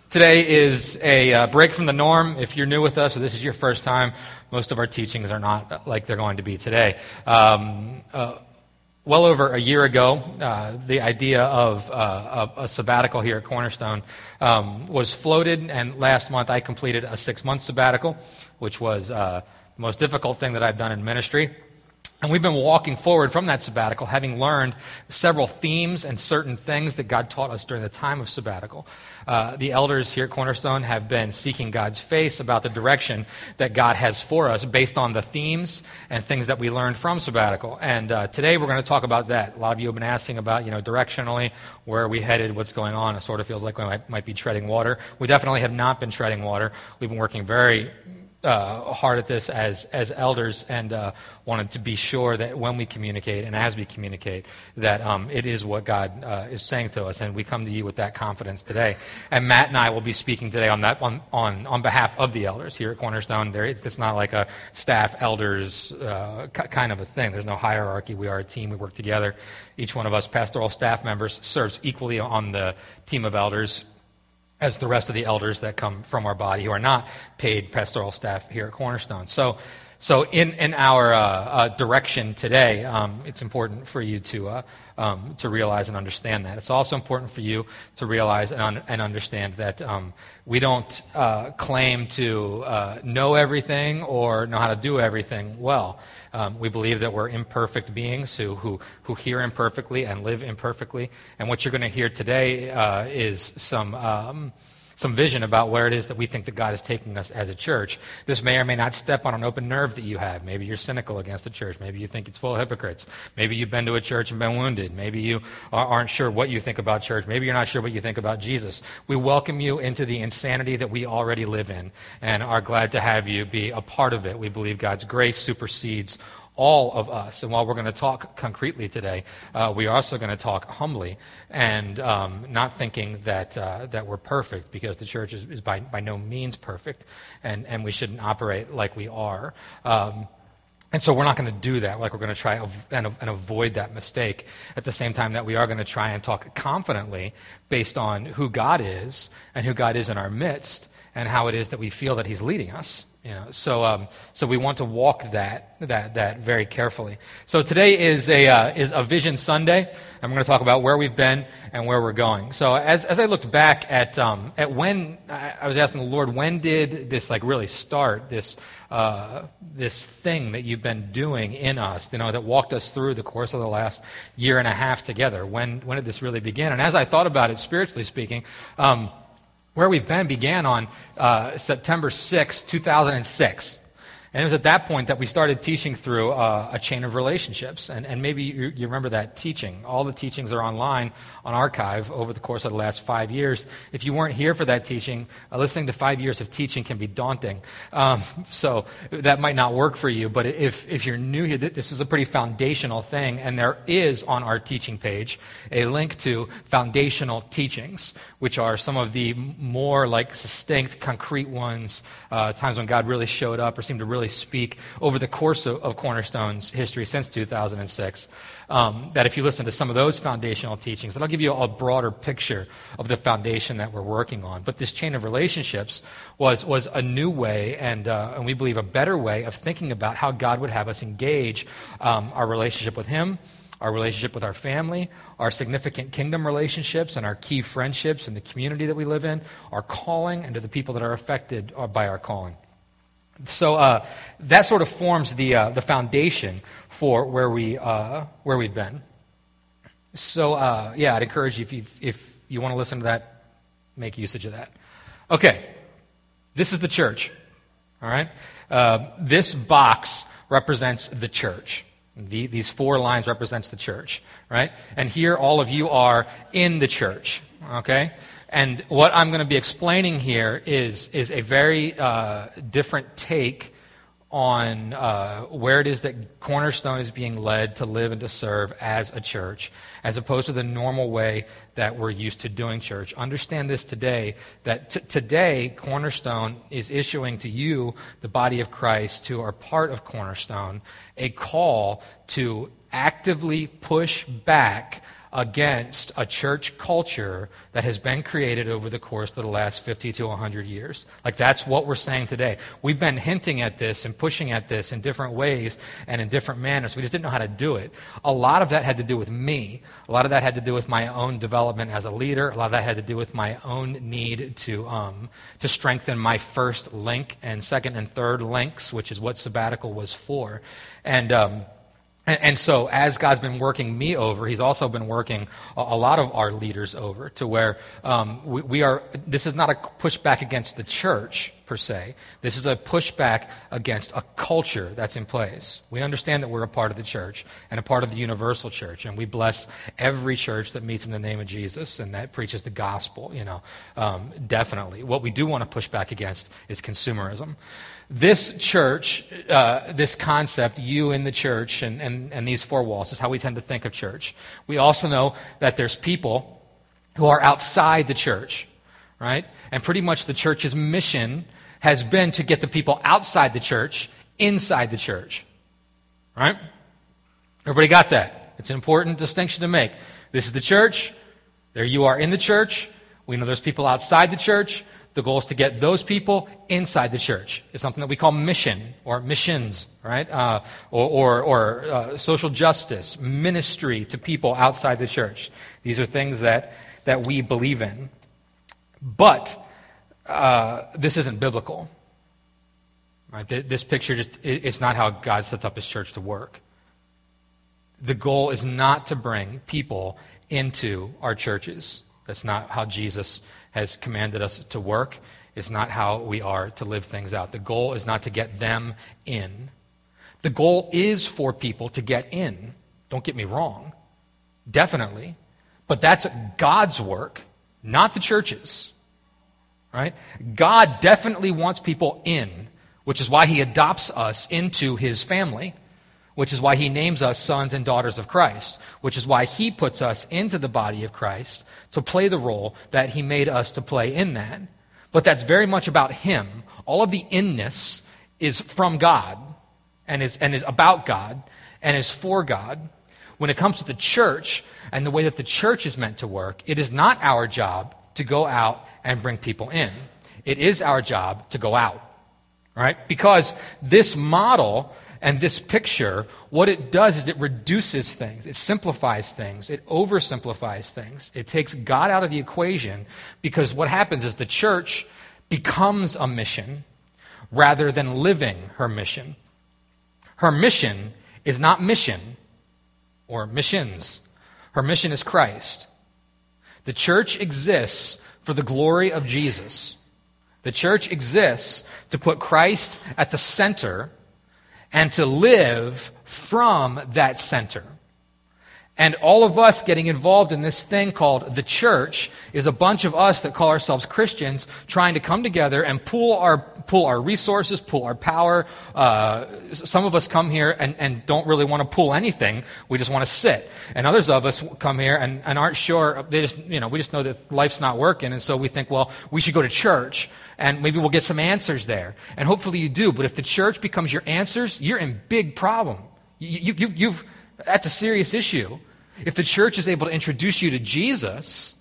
Today is a break from the norm. If you're new with us or this is your first time, most of our teachings are not like they're going to be today. Well over a year ago, the idea of a sabbatical here at Cornerstone was floated, and last month I completed a 6-month sabbatical, which was the most difficult thing that I've done in ministry. And we've been walking forward from that sabbatical, having learned several themes and certain things that God taught us during the time of sabbatical. The elders here at Cornerstone have been seeking God's face about the direction that God has for us based on the themes and things that we learned from sabbatical. And today we're going to talk about that. A lot of you have been asking about, directionally, where are we headed, what's going on. It sort of feels like we might be treading water. We definitely have not been treading water. We've been working very hard at this as elders, and wanted to be sure that when we communicate and as we communicate that it is what God is saying to us, and we come to you with that confidence today. And Matt and I will be speaking today on that on behalf of the elders here at Cornerstone. It's not like a staff elders kind of a thing. There's no hierarchy. We are a team. We work together. Each one of us pastoral staff members serves equally on the team of elders as the rest of the elders that come from our body who are not paid pastoral staff here at Cornerstone. So in our direction today, it's important for you to realize and understand that. It's also important for you to realize and understand that we don't claim to know everything or know how to do everything well. We believe that we're imperfect beings who hear imperfectly and live imperfectly. And what you're going to hear today is some vision about where it is that we think that God is taking us as a church. This may or may not step on an open nerve that you have. Maybe you're cynical against the church. Maybe you think it's full of hypocrites. Maybe you've been to a church and been wounded. Maybe you aren't sure what you think about church. Maybe you're not sure what you think about Jesus. We welcome you into the insanity that we already live in and are glad to have you be a part of it. We believe God's grace supersedes all of us. And while we're going to talk concretely today, we are also going to talk humbly and not thinking that we're perfect, because the church is by no means perfect, and we shouldn't operate like we are. And so we're not going to do that, like we're going to try and avoid that mistake, at the same time that we are going to try and talk confidently based on who God is and who God is in our midst and how it is that we feel that He's leading us. So we want to walk that very carefully. So today is a Vision Sunday, and we're going to talk about where we've been and where we're going. So as I looked back at when I was asking the Lord, when did this really start, this thing that you've been doing in us, that walked us through the course of the last year and a half together? When did this really begin? And as I thought about it, spiritually speaking, where we've been began on September 6, 2006. And it was at that point that we started teaching through a chain of relationships. And maybe you remember that teaching. All the teachings are online on archive over the course of the last 5 years. If you weren't here for that teaching, listening to 5 years of teaching can be daunting. So that might not work for you. But if you're new here, this is a pretty foundational thing. And there is on our teaching page a link to foundational teachings, which are some of the more succinct, concrete ones, times when God really showed up or seemed to really speak over the course of Cornerstone's history since 2006, that if you listen to some of those foundational teachings, that'll give you a broader picture of the foundation that we're working on. But this chain of relationships was a new way, and we believe a better way of thinking about how God would have us engage our relationship with Him, our relationship with our family, our significant kingdom relationships, and our key friendships in the community that we live in, our calling, and to the people that are affected by our calling. So that sort of forms the foundation for where we've been. So I'd encourage you, if you want to listen to that, make usage of that. Okay, this is the church. All right, this box represents the church. These 4 lines represents the church, right? And here all of you are in the church. Okay. And what I'm going to be explaining here is a very different take on where it is that Cornerstone is being led to live and to serve as a church, as opposed to the normal way that we're used to doing church. Understand this today, that today Cornerstone is issuing to you, the body of Christ, who are part of Cornerstone, a call to actively push back against a church culture that has been created over the course of the last 50 to 100 years. Like, that's what we're saying today. We've been hinting at this and pushing at this in different ways and in different manners. We just didn't know how to do it. A lot of that had to do with me. A lot of that had to do with my own development as a leader. A lot of that had to do with my own need to strengthen my first link and second and third links, which is what sabbatical was for. And so as God's been working me over, he's also been working a lot of our leaders over to where this is not a pushback against the church per se. This is a pushback against a culture that's in place. We understand that we're a part of the church and a part of the universal church, and we bless every church that meets in the name of Jesus and that preaches the gospel, definitely. What we do want to push back against is consumerism. This church, this concept, you in the church and these four walls, is how we tend to think of church. We also know that there's people who are outside the church, right? And pretty much the church's mission has been to get the people outside the church inside the church, right? Everybody got that? It's an important distinction to make. This is the church. There you are in the church. We know there's people outside the church. The goal is to get those people inside the church. It's something that we call mission or missions, right? Or social justice, ministry to people outside the church. These are things that we believe in. But this isn't biblical. Right? This picture it's not how God sets up his church to work. The goal is not to bring people into our churches. That's not how Jesus has commanded us to work. It's not how we are to live things out. The goal is not to get them in. The goal is for people to get in. Don't get me wrong. Definitely. But that's God's work, not the church's. Right? God definitely wants people in, which is why he adopts us into his family, which is why he names us sons and daughters of Christ, which is why he puts us into the body of Christ to play the role that he made us to play in that. But that's very much about him. All of the inness is from God and is about God and is for God. When it comes to the church and the way that the church is meant to work, it is not our job to go out and bring people in. It is our job to go out, right? Because this model and this picture, what it does is it reduces things, it simplifies things, it oversimplifies things. It takes God out of the equation because what happens is the church becomes a mission rather than living her mission. Her mission is not mission or missions. Her mission is Christ. The church exists for the glory of Jesus. The church exists to put Christ at the center and to live from that center. And all of us getting involved in this thing called the church is a bunch of us that call ourselves Christians trying to come together and pool our resources, pool our power. Some of us come here and don't really want to pool anything. We just want to sit. And others of us come here and aren't sure. We just know that life's not working. And so we think, well, we should go to church and maybe we'll get some answers there. And hopefully you do. But if the church becomes your answers, you're in big problem. That's a serious issue. If the church is able to introduce you to Jesus,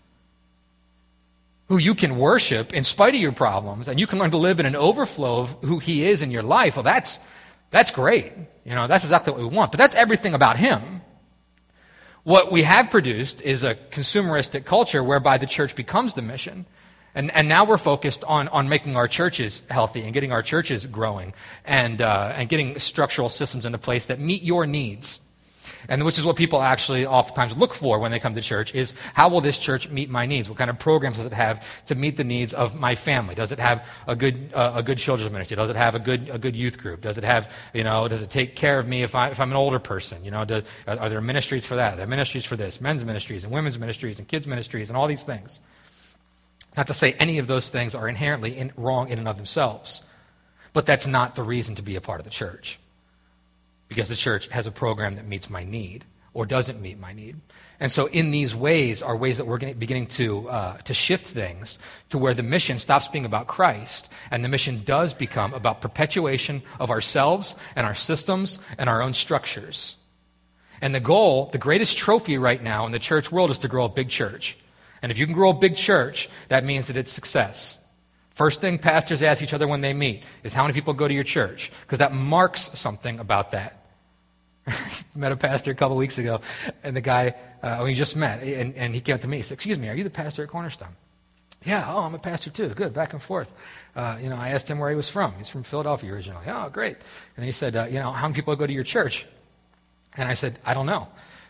who you can worship in spite of your problems, and you can learn to live in an overflow of who he is in your life, well, that's great. That's exactly what we want. But that's everything about him. What we have produced is a consumeristic culture whereby the church becomes the mission. And now we're focused on making our churches healthy and getting our churches growing and getting structural systems into place that meet your needs. And which is what people actually oftentimes look for when they come to church is, how will this church meet my needs? What kind of programs does it have to meet the needs of my family? Does it have a good children's ministry? Does it have a good youth group? Does it have, does it take care of me if I'm an older person? Are there ministries for that? Are there ministries for this? Men's ministries and women's ministries and kids ministries and all these things. Not to say any of those things are inherently wrong in and of themselves, but that's not the reason to be a part of the church. Because the church has a program that meets my need or doesn't meet my need. And so in these ways are ways that we're beginning to shift things to where the mission stops being about Christ and the mission does become about perpetuation of ourselves and our systems and our own structures. And the goal, the greatest trophy right now in the church world is to grow a big church. And if you can grow a big church, that means that it's success. First thing pastors ask each other when they meet is, how many people go to your church? Because that marks something about that. Met a pastor a couple weeks ago, and the guy, we just met, and he came up to me. He said, "Excuse me, are you the pastor at Cornerstone?" "Yeah, oh, I'm a pastor too." "Good, back and forth." I asked him where he was from. He's from Philadelphia originally. "Oh, great." And then he said, "How many people go to your church?" And I said, "I don't know."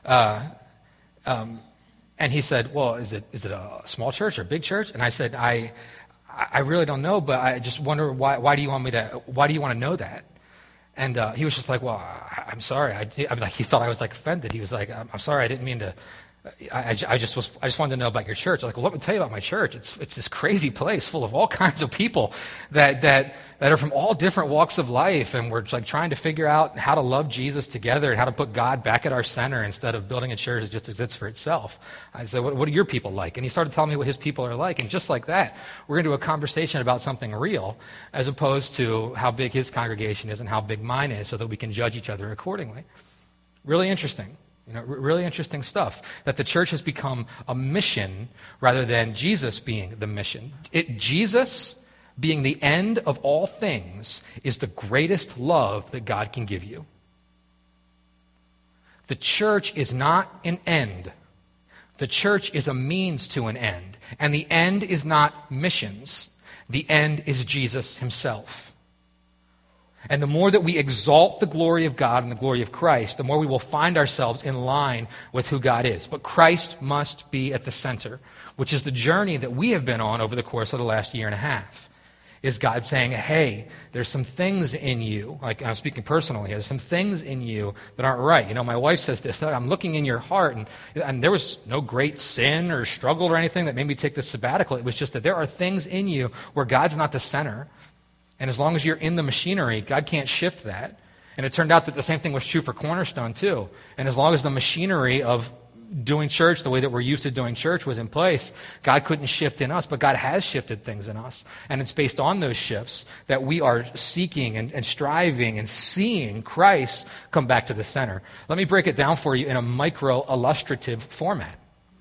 And he said, "Well, is it a small church or a big church?" And I said, I really don't know, but I just wonder why do you want to know that? And he was just like, "Well, I'm sorry." He thought I was like offended. He was like, "I'm sorry, I didn't mean to. I just wanted to know about your church." I was like, "Well, let me tell you about my church. It's this crazy place full of all kinds of people that are from all different walks of life, and we're like trying to figure out how to love Jesus together and how to put God back at our center instead of building a church that just exists for itself." I said, "What are your people like?" And he started telling me what his people are like, and just like that, we're going to do a conversation about something real as opposed to how big his congregation is and how big mine is, so that we can judge each other accordingly. Really interesting. Really interesting stuff, that the church has become a mission rather than Jesus being the mission. Jesus being the end of all things is the greatest love that God can give you. The church is not an end. The church is a means to an end. And the end is not missions. The end is Jesus himself. And the more that we exalt the glory of God and the glory of Christ, the more we will find ourselves in line with who God is. But Christ must be at the center, which is the journey that we have been on over the course of the last year and a half. Is God saying, "Hey, there's some things in you," like I'm speaking personally here, there's some things in you that aren't right. My wife says this, "I'm looking in your heart," and there was no great sin or struggle or anything that made me take this sabbatical. It was just that there are things in you where God's not the center. And as long as you're in the machinery, God can't shift that. And it turned out that the same thing was true for Cornerstone too. And as long as the machinery of doing church the way that we're used to doing church was in place, God couldn't shift in us, but God has shifted things in us. And it's based on those shifts that we are seeking and striving and seeing Christ come back to the center. Let me break it down for you in a micro-illustrative format.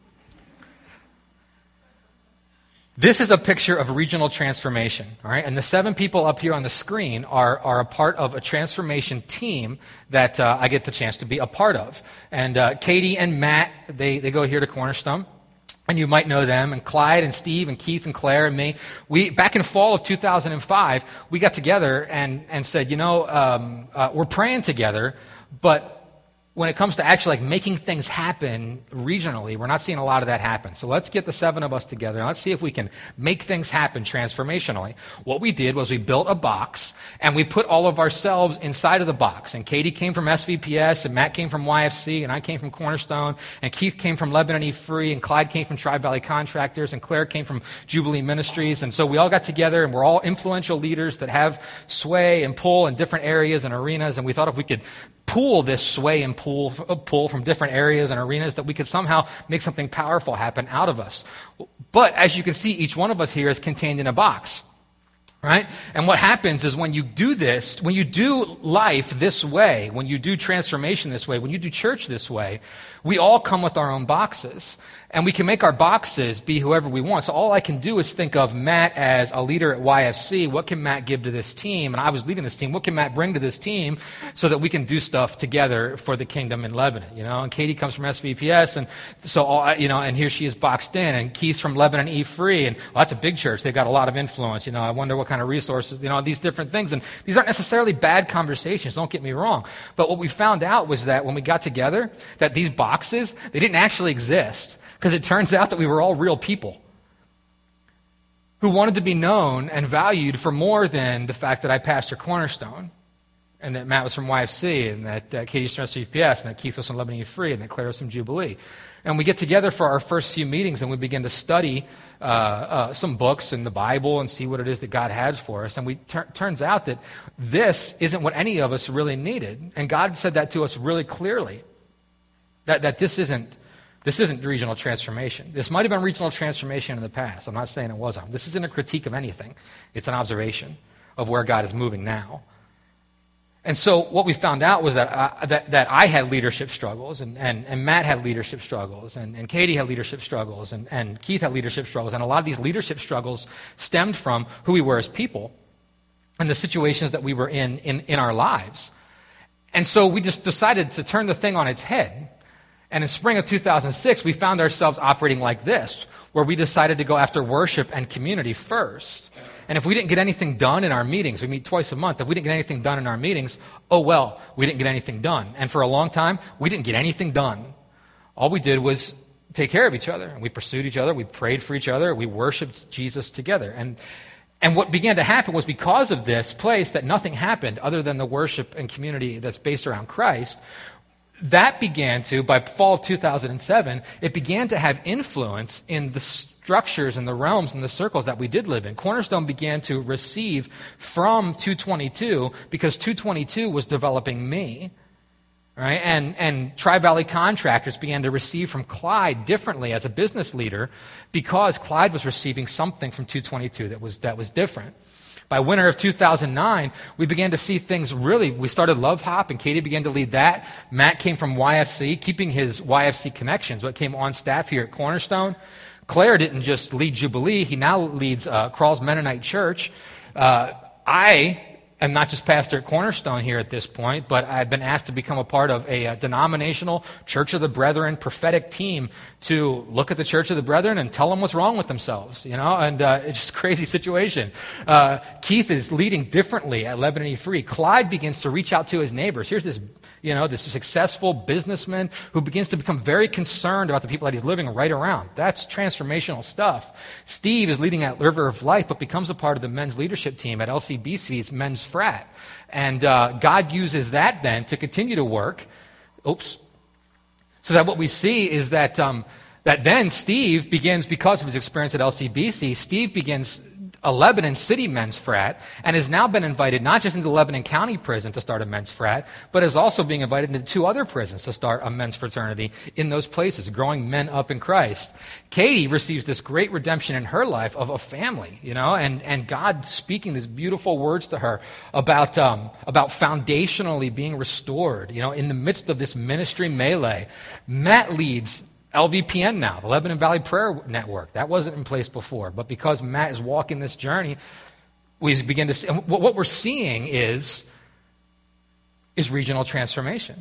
This is a picture of regional transformation, all right? And the 7 people up here on the screen are a part of a transformation team that I get the chance to be a part of. And Katie and Matt, they go here to Cornerstone, and you might know them. And Clyde and Steve and Keith and Claire and me, back in fall of 2005, we got together and said, we're praying together, but when it comes to actually making things happen regionally, we're not seeing a lot of that happen. So let's get the 7 of us together and let's see if we can make things happen transformationally. What we did was we built a box and we put all of ourselves inside of the box. And Katie came from SVPS and Matt came from YFC and I came from Cornerstone and Keith came from Lebanon E Free and Clyde came from Tri-Valley Contractors and Claire came from Jubilee Ministries. And so we all got together and we're all influential leaders that have sway and pull in different areas and arenas. And we thought if we could pool this sway and pull from different areas and arenas, that we could somehow make something powerful happen out of us. But as you can see, each one of us here is contained in a box, right? And what happens is when you do this, when you do life this way, when you do transformation this way, when you do church this way, we all come with our own boxes. And we can make our boxes be whoever we want. So all I can do is think of Matt as a leader at YFC. What can Matt give to this team? And I was leading this team. What can Matt bring to this team so that we can do stuff together for the kingdom in Lebanon? And Katie comes from SVPS, and so and here she is boxed in. And Keith's from Lebanon E Free, and that's a big church. They've got a lot of influence. I wonder what kind of resources. These different things. And these aren't necessarily bad conversations. Don't get me wrong. But what we found out was that when we got together, that these boxes, they didn't actually exist. Because it turns out that we were all real people who wanted to be known and valued for more than the fact that I pastor Cornerstone and that Matt was from YFC and that Katie's from SVPS and that Keith was from Lebanon Free and that Claire was from Jubilee. And we get together for our first few meetings and we begin to study some books in the Bible and see what it is that God has for us. And turns out that this isn't what any of us really needed. And God said that to us really clearly, that this isn't regional transformation. This might have been regional transformation in the past. I'm not saying it wasn't. This isn't a critique of anything. It's an observation of where God is moving now. And so what we found out was that I had leadership struggles, and Matt had leadership struggles, and Katie had leadership struggles, and Keith had leadership struggles. And a lot of these leadership struggles stemmed from who we were as people and the situations that we were in our lives. And so we just decided to turn the thing on its head. And in spring of 2006, we found ourselves operating like this, where we decided to go after worship and community first. And if we didn't get anything done in our meetings, we meet twice a month, if we didn't get anything done in our meetings, oh well, we didn't get anything done. And for a long time, we didn't get anything done. All we did was take care of each other. And we pursued each other, we prayed for each other, we worshiped Jesus together. And what began to happen was because of this place that nothing happened other than the worship and community that's based around Christ. That began to, by fall of 2007, it began to have influence in the structures and the realms and the circles that we did live in. Cornerstone began to receive from 222 because 222 was developing me. Right? And Tri-Valley Contractors began to receive from Clyde differently as a business leader because Clyde was receiving something from 222 that was different. By winter of 2009, we began to see things we started Love Hop, and Katie began to lead that. Matt came from YFC, keeping his YFC connections, what came on staff here at Cornerstone. Claire didn't just lead Jubilee, he now leads Crawls Mennonite Church. I am not just pastor at Cornerstone here at this point, but I've been asked to become a part of a denominational Church of the Brethren prophetic team to look at the Church of the Brethren and tell them what's wrong with themselves, and it's just a crazy situation. Keith is leading differently at Lebanon Free. Clyde begins to reach out to his neighbors. Here's this successful businessman who begins to become very concerned about the people that he's living right around. That's transformational stuff. Steve is leading at River of Life, but becomes a part of the men's leadership team at LCBC's men's frat. And God uses that then to continue to work. So that what we see is that then Steve begins, because of his experience at LCBC, Steve begins a Lebanon City men's frat, and has now been invited not just into Lebanon County Prison to start a men's frat, but is also being invited into 2 other prisons to start a men's fraternity in those places, growing men up in Christ. Katie receives this great redemption in her life of a family, and God speaking these beautiful words to her about foundationally being restored, in the midst of this ministry melee. Matt leads LVPN now, the Lebanon Valley Prayer Network. That wasn't in place before. But because Matt is walking this journey, we begin to see, what we're seeing is regional transformation.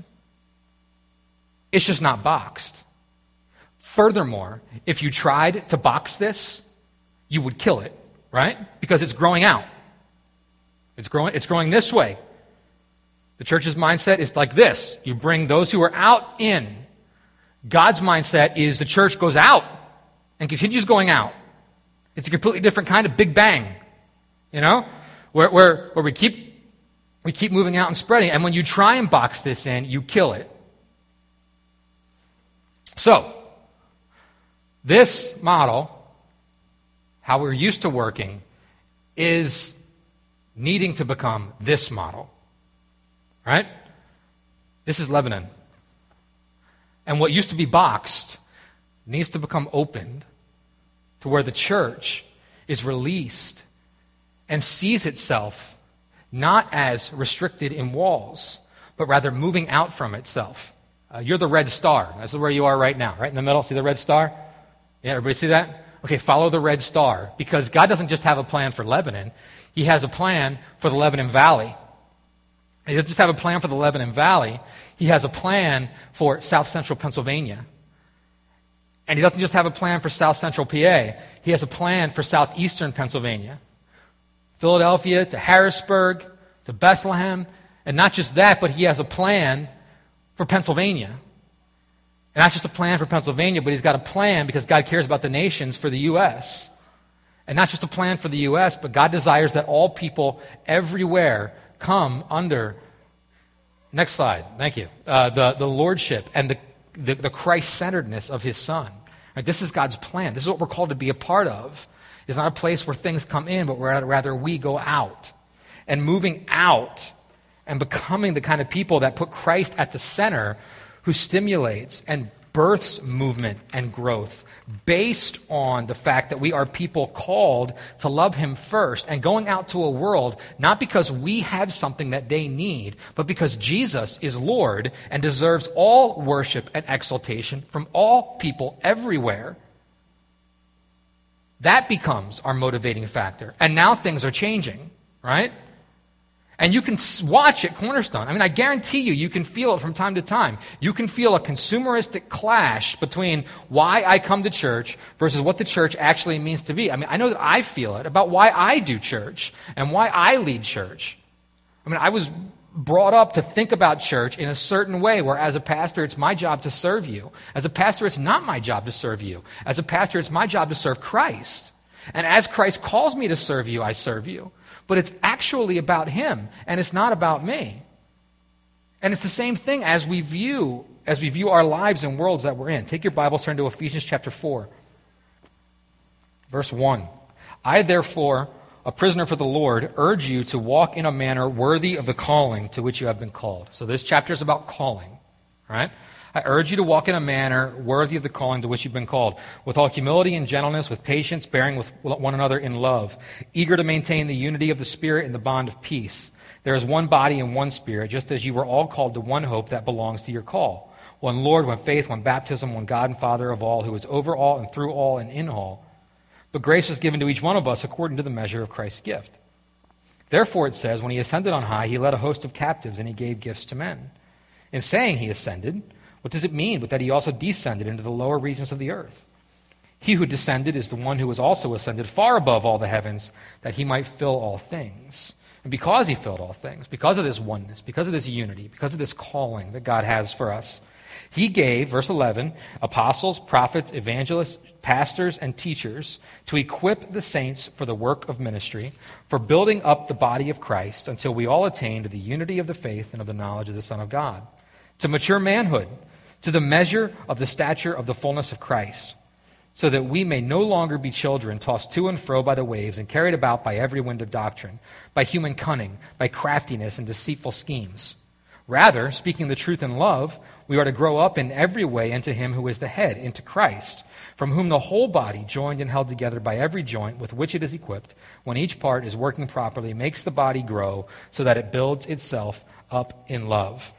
It's just not boxed. Furthermore, if you tried to box this, you would kill it, right? Because it's growing out. It's growing this way. The church's mindset is like this. You bring those who are out in. God's mindset is the church goes out and continues going out. It's a completely different kind of big bang, where we keep moving out and spreading. And when you try and box this in, you kill it. So, this model, how we're used to working, is needing to become this model. Right? This is Lebanon. And what used to be boxed needs to become opened to where the church is released and sees itself not as restricted in walls, but rather moving out from itself. You're the red star. That's where you are right now, right in the middle. See the red star? Yeah, everybody see that? Okay, follow the red star, because God doesn't just have a plan for Lebanon. He has a plan for the Lebanon Valley. He doesn't just have a plan for the Lebanon Valley. He has a plan for South Central Pennsylvania. And he doesn't just have a plan for South Central PA. He has a plan for Southeastern Pennsylvania. Philadelphia to Harrisburg to Bethlehem. And not just that, but he has a plan for Pennsylvania. And not just a plan for Pennsylvania, but he's got a plan, because God cares about the nations, for the U.S. And not just a plan for the U.S., but God desires that all people everywhere come under, next slide, thank you, the lordship and the Christ-centeredness of his Son. Right? This is God's plan. This is what we're called to be a part of. It's not a place where things come in, but rather we go out. And moving out and becoming the kind of people that put Christ at the center, who stimulates and births movement and growth based on the fact that we are people called to love him first and going out to a world not because we have something that they need, but because Jesus is Lord and deserves all worship and exaltation from all people everywhere. That becomes our motivating factor. And now things are changing, right? And you can watch at Cornerstone. I mean, I guarantee you can feel it from time to time. You can feel a consumeristic clash between why I come to church versus what the church actually means to be. I mean, I know that I feel it about why I do church and why I lead church. I mean, I was brought up to think about church in a certain way, where as a pastor, it's my job to serve you. As a pastor, it's not my job to serve you. As a pastor, it's my job to serve Christ. And as Christ calls me to serve you, I serve you. But it's actually about him, and it's not about me. And it's the same thing as we view our lives and worlds that we're in. Take your Bibles, turn to Ephesians chapter 4, verse 1. I, therefore, a prisoner for the Lord, urge you to walk in a manner worthy of the calling to which you have been called. So this chapter is about calling, right? I urge you to walk in a manner worthy of the calling to which you've been called, with all humility and gentleness, with patience, bearing with one another in love, eager to maintain the unity of the Spirit in the bond of peace. There is one body and one Spirit, just as you were all called to one hope that belongs to your call. One Lord, one faith, one baptism, one God and Father of all, who is over all and through all and in all. But grace was given to each one of us according to the measure of Christ's gift. Therefore it says, when he ascended on high, he led a host of captives, and he gave gifts to men. In saying he ascended, what does it mean but that he also descended into the lower regions of the earth? He who descended is the one who was also ascended far above all the heavens, that he might fill all things. And because he filled all things, because of this oneness, because of this unity, because of this calling that God has for us, he gave, verse 11, apostles, prophets, evangelists, pastors, and teachers to equip the saints for the work of ministry, for building up the body of Christ until we all attain to the unity of the faith and of the knowledge of the Son of God, to mature manhood, to the measure of the stature of the fullness of Christ, so that we may no longer be children tossed to and fro by the waves and carried about by every wind of doctrine, by human cunning, by craftiness and deceitful schemes. Rather, speaking the truth in love, we are to grow up in every way into him who is the head, into Christ, from whom the whole body, joined and held together by every joint with which it is equipped, when each part is working properly, makes the body grow so that it builds itself up in love.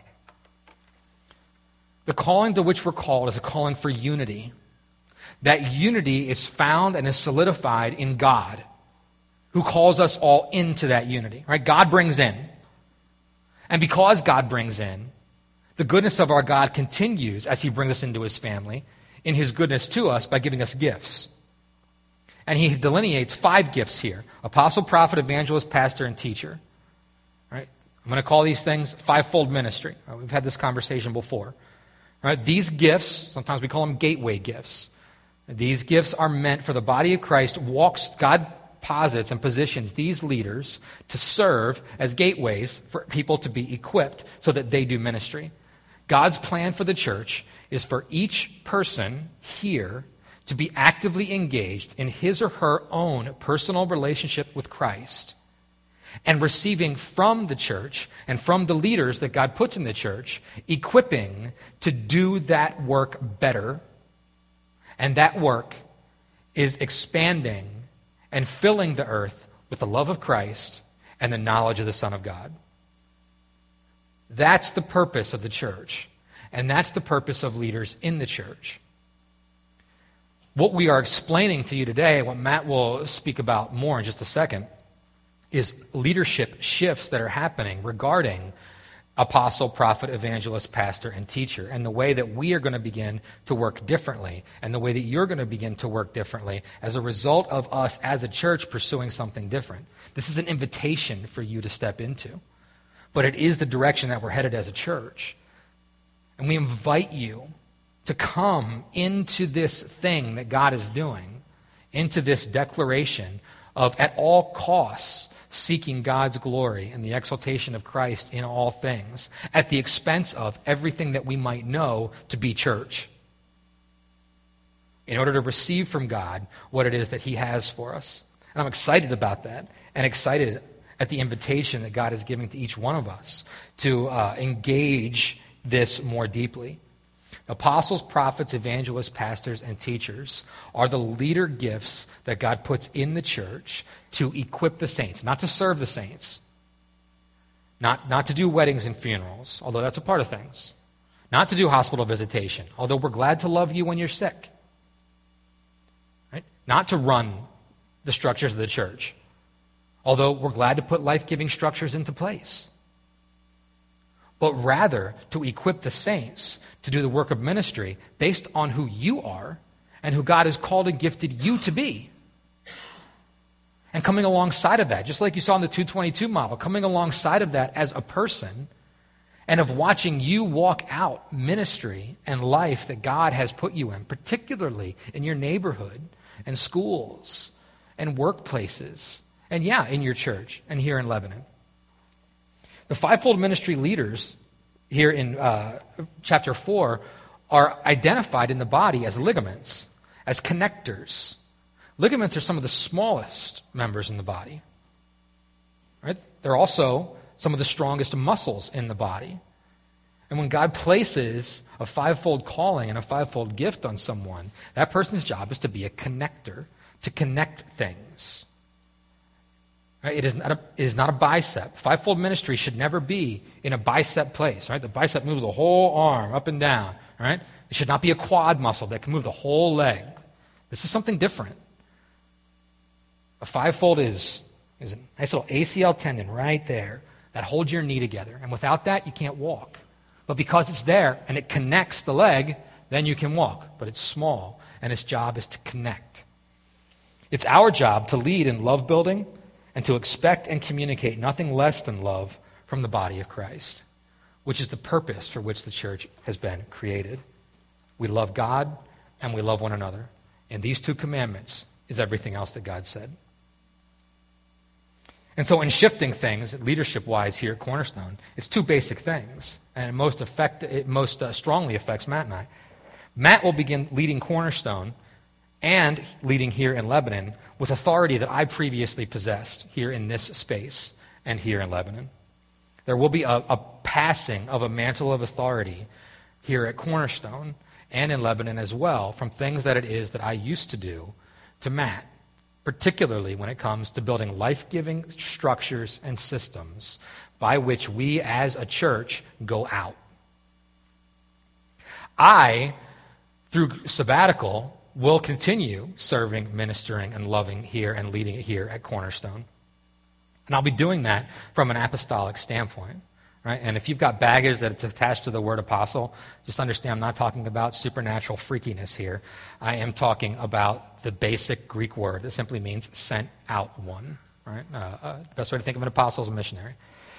The calling to which we're called is a calling for unity. That unity is found and is solidified in God, who calls us all into that unity. Right? God brings in. And because God brings in, the goodness of our God continues as he brings us into his family, in his goodness to us by giving us gifts. And he delineates 5 gifts here: apostle, prophet, evangelist, pastor, and teacher. Right? I'm going to call these things fivefold ministry. Right? We've had this conversation before. Right? These gifts, sometimes we call them gateway gifts. These gifts are meant for the body of Christ. God posits and positions these leaders to serve as gateways for people to be equipped so that they do ministry. God's plan for the church is for each person here to be actively engaged in his or her own personal relationship with Christ and receiving from the church and from the leaders that God puts in the church, equipping to do that work better. And that work is expanding and filling the earth with the love of Christ and the knowledge of the Son of God. That's the purpose of the church. And that's the purpose of leaders in the church. What we are explaining to you today, what Matt will speak about more in just a second, is leadership shifts that are happening regarding apostle, prophet, evangelist, pastor, and teacher, and the way that we are going to begin to work differently, and the way that you're going to begin to work differently as a result of us as a church pursuing something different. This is an invitation for you to step into, but it is the direction that we're headed as a church. And we invite you to come into this thing that God is doing, into this declaration of, at all costs, seeking God's glory and the exaltation of Christ in all things, at the expense of everything that we might know to be church, in order to receive from God what it is that he has for us. And I'm excited about that, and excited at the invitation that God is giving to each one of us to engage this more deeply. Apostles, prophets, evangelists, pastors, and teachers are the leader gifts that God puts in the church to equip the saints, not to serve the saints, not to do weddings and funerals, although that's a part of things, not to do hospital visitation, although we're glad to love you when you're sick, right? Not to run the structures of the church, although we're glad to put life-giving structures into place, but rather to equip the saints to do the work of ministry based on who you are and who God has called and gifted you to be. And coming alongside of that, just like you saw in the 222 model, coming alongside of that as a person and of watching you walk out ministry and life that God has put you in, particularly in your neighborhood and schools and workplaces, and in your church and here in Lebanon. The fivefold ministry leaders here in chapter 4 are identified in the body as ligaments, as connectors. Ligaments are some of the smallest members in the body. Right? They're also some of the strongest muscles in the body. And when God places a fivefold calling and a fivefold gift on someone, that person's job is to be a connector, to connect things. Right? It is not a bicep. Fivefold ministry should never be in a bicep place. Right? The bicep moves the whole arm up and down. Right? It should not be a quad muscle that can move the whole leg. This is something different. A fivefold is a nice little ACL tendon right there that holds your knee together. And without that, you can't walk. But because it's there and it connects the leg, then you can walk. But it's small, and its job is to connect. It's our job to lead in love building and to expect and communicate nothing less than love from the body of Christ, which is the purpose for which the church has been created. We love God and we love one another. And these two commandments is everything else that God said. And so in shifting things, leadership-wise here at Cornerstone, it's two basic things. And it most strongly affects Matt and I. Matt will begin leading Cornerstone and leading here in Lebanon with authority that I previously possessed here in this space and here in Lebanon. There will be a passing of a mantle of authority here at Cornerstone and in Lebanon as well from things that it is that I used to do to Matt, particularly when it comes to building life-giving structures and systems by which we as a church go out. I, through sabbatical, will continue serving, ministering, and loving here and leading it here at Cornerstone. And I'll be doing that from an apostolic standpoint. Right? And if you've got baggage that's attached to the word apostle, just understand I'm not talking about supernatural freakiness here. I am talking about the basic Greek word that simply means sent out one. Right? The best way to think of an apostle is a missionary.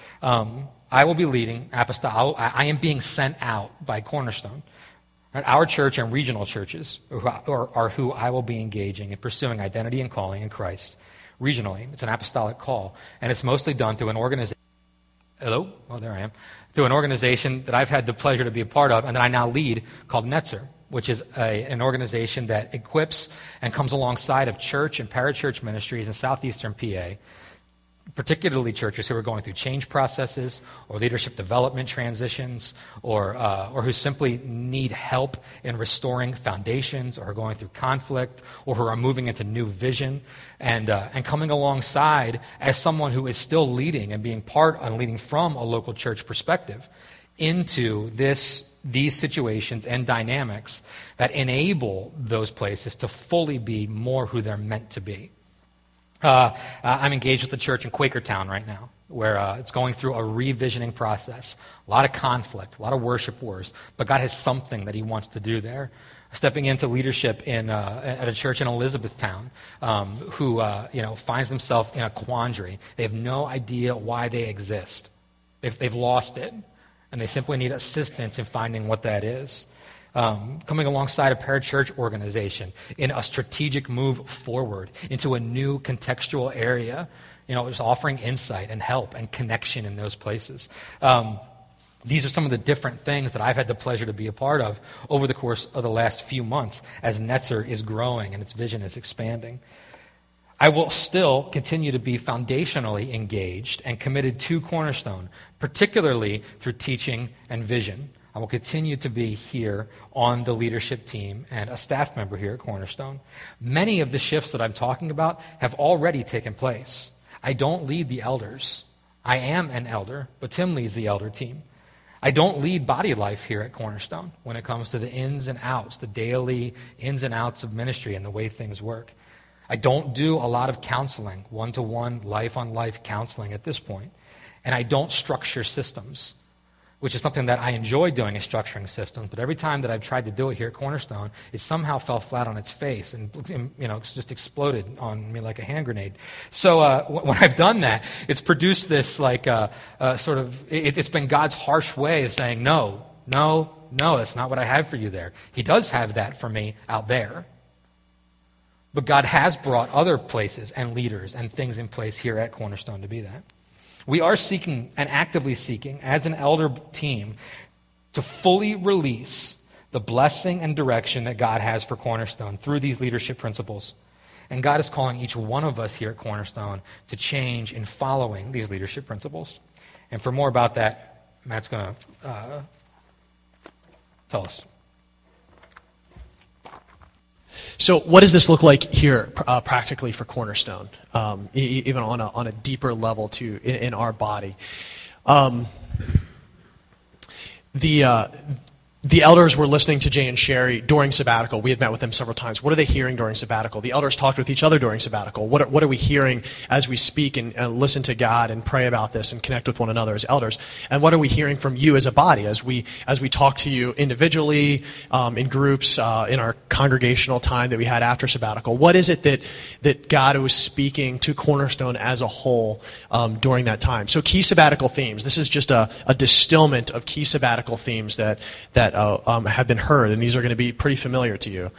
I will be leading apostolic. I am being sent out by Cornerstone. Right? Our church and regional churches are who I will be engaging in pursuing identity and calling in Christ regionally. It's an apostolic call, and it's mostly done through an organization. Hello? Oh, there I am. Through an organization that I've had the pleasure to be a part of and that I now lead called Netzer, which is an organization that equips and comes alongside of church and parachurch ministries in southeastern PA, particularly churches who are going through change processes or leadership development transitions or who simply need help in restoring foundations or are going through conflict or who are moving into new vision and coming alongside as someone who is still leading and being part and leading from a local church perspective into these situations and dynamics that enable those places to fully be more who they're meant to be. I'm engaged with the church in Quakertown right now, where it's going through a revisioning process. A lot of conflict, a lot of worship wars, but God has something that he wants to do there. Stepping into leadership at a church in Elizabethtown who finds themselves in a quandary. They have no idea why they exist. They've lost it, and they simply need assistance in finding what that is. Coming alongside a parachurch organization in a strategic move forward into a new contextual area, just offering insight and help and connection in those places. These are some of the different things that I've had the pleasure to be a part of over the course of the last few months as Netzer is growing and its vision is expanding. I will still continue to be foundationally engaged and committed to Cornerstone, particularly through teaching and vision. I will continue to be here on the leadership team and a staff member here at Cornerstone. Many of the shifts that I'm talking about have already taken place. I don't lead the elders. I am an elder, but Tim leads the elder team. I don't lead body life here at Cornerstone when it comes to the ins and outs, the daily ins and outs of ministry and the way things work. I don't do a lot of counseling, one-to-one, life-on-life counseling at this point. And I don't structure systems, which is something that I enjoy doing, is structuring systems. But every time that I've tried to do it here at Cornerstone, it somehow fell flat on its face and it's just exploded on me like a hand grenade. So when I've done that, it's produced this it's been God's harsh way of saying, no, that's not what I have for you there. He does have that for me out there. But God has brought other places and leaders and things in place here at Cornerstone to be that. We are seeking and actively seeking, as an elder team, to fully release the blessing and direction that God has for Cornerstone through these leadership principles. And God is calling each one of us here at Cornerstone to change in following these leadership principles. And for more about that, Matt's going to tell us. So what does this look like here practically for Cornerstone, even on a deeper level in our body? The elders were listening to Jay and Sherry during sabbatical. We had met with them several times. What are they hearing during sabbatical? The elders talked with each other during sabbatical. What are we hearing as we speak and listen to God and pray about this and connect with one another as elders? And what are we hearing from you as a body as we talk to you individually, in groups, in our congregational time that we had after sabbatical? What is it that God was speaking to Cornerstone as a whole during that time? So key sabbatical themes. This is just a distillment of key sabbatical themes that have been heard, and these are going to be pretty familiar to you.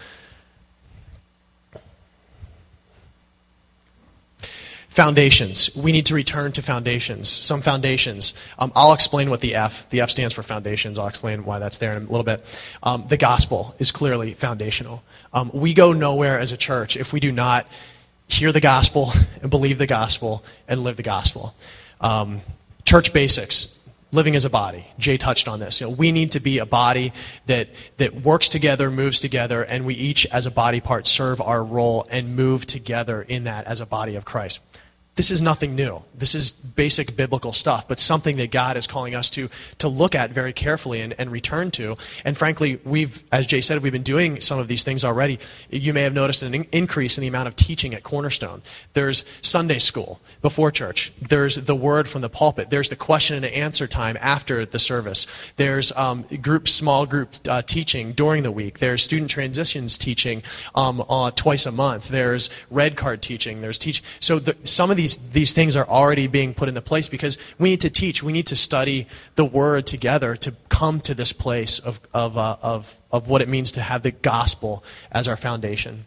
Foundations. We need to return to foundations. Some foundations. I'll explain what the F stands for foundations. I'll explain why that's there in a little bit. The gospel is clearly foundational. We go nowhere as a church if we do not hear the gospel and believe the gospel and live the gospel. Church basics. Living as a body. Jay touched on this. We need to be a body that works together, moves together, and we each as a body part serve our role and move together in that as a body of Christ. This is nothing new. This is basic biblical stuff, but something that God is calling us to look at very carefully and return to. And frankly, as Jay said, we've been doing some of these things already. You may have noticed an increase in the amount of teaching at Cornerstone. There's Sunday school before church. There's the word from the pulpit. There's the question and answer time after the service. There's small group teaching during the week. There's student transitions teaching twice a month. There's red card teaching. There's So some of these things are already being put into place because we need to teach. We need to study the Word together to come to this place of what it means to have the gospel as our foundation.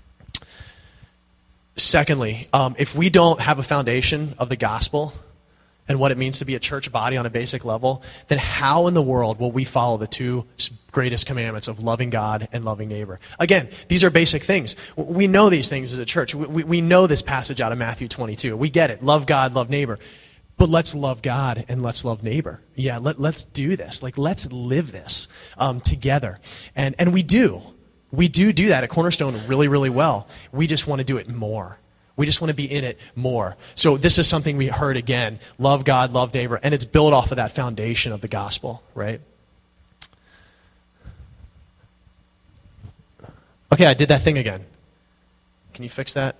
Secondly, if we don't have a foundation of the gospel and what it means to be a church body on a basic level, then how in the world will we follow the two greatest commandments of loving God and loving neighbor? Again, these are basic things. We know these things as a church. We know this passage out of Matthew 22. We get it. Love God, love neighbor. But let's love God and let's love neighbor. Yeah, let's do this. Let's live this together. And we do. We do that at Cornerstone really, really well. We just want to do it more. We just want to be in it more. So this is something we heard again. Love God, love neighbor. And it's built off of that foundation of the gospel, right? Okay, I did that thing again. Can you fix that?